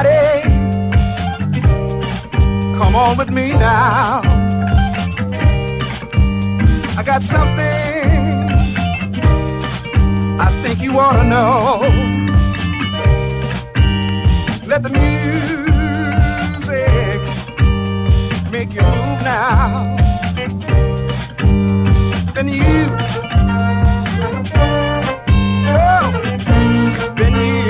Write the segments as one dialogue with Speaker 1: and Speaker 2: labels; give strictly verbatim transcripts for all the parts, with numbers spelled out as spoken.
Speaker 1: Everybody, come on with me now. I got something I think you ought to know. Let the music make you move now. Then you, oh, then you.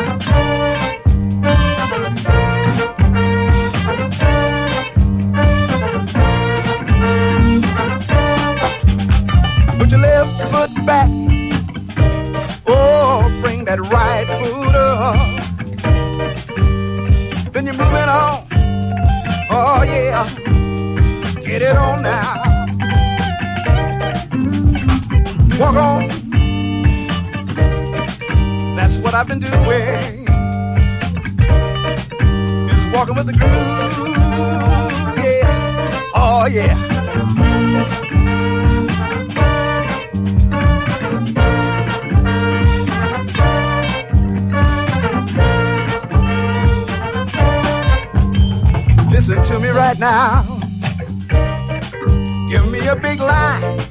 Speaker 1: Put your left foot back. Oh, bring that right foot up. Then you're moving on. Oh, yeah. Get it on now. Walk on. That's what I've been doing. Is walking with the groove. Yeah. Oh, yeah. Listen to me right now. Give me a big line,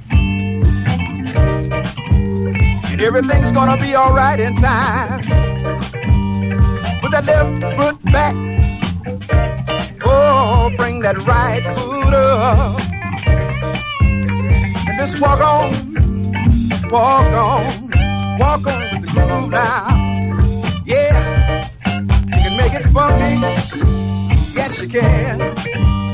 Speaker 1: and everything's gonna be all right in time. Put that left foot back. Oh, bring that right foot up. And just walk on, walk on, walk on with the groove now. Yeah, you can make it funky. Yes, you can.